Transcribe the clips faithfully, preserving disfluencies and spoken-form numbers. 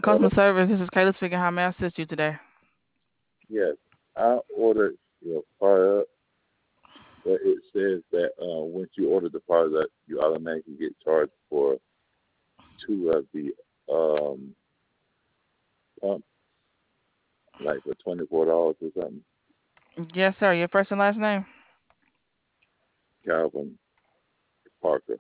Customer Hello? service, this is Kayla speaking. How may I assist you today? Yes. I ordered your product, but it says that uh, once you order the product, you automatically get charged for two of the um, pumps, like for twenty-four dollars or something. Yes, sir. Your first and last name? Calvin Parker.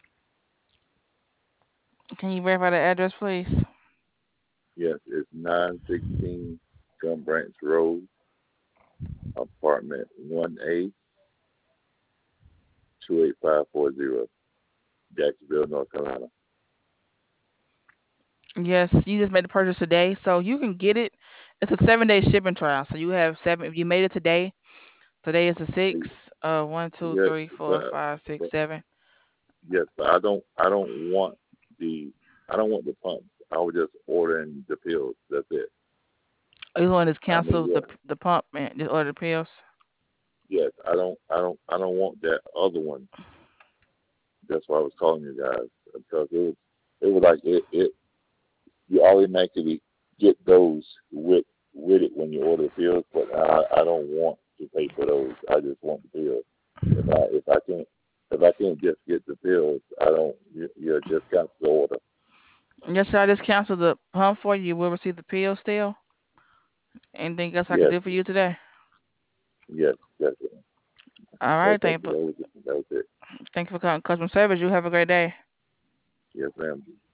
Can you verify the address, please? Yes, it's nine sixteen Gum Branch Road, apartment one A, two eight five four zero, Jacksonville, North Carolina. Yes, you just made the purchase today, so you can get it. It's a seven day shipping trial. So you have seven. If you made it today, today is the sixth. Uh, one, two, Yes, three, four, but, five, six, but seven. yes, but I don't I don't want the I don't want the pumps. I was just ordering the pills. That's it. You want to I mean, cancel yeah, the the pump and just order the pills? yes. I don't I don't I don't want that other one. That's why I was calling you guys because it was it was like it, it you automatically get those with with it when you order the pills, but I I don't want to pay for those. I just want the pills. If I if I can't if I can't just get the pills, I don't. You, you just got the order. Yes, sir. I just canceled the pump for you. You will receive the pills still. Anything else I can Yes, do for you today? yes, yes. All No, right. thank Thank you. you. That was it. That was it. Thank you for calling customer service. You have a great day. Yes, ma'am.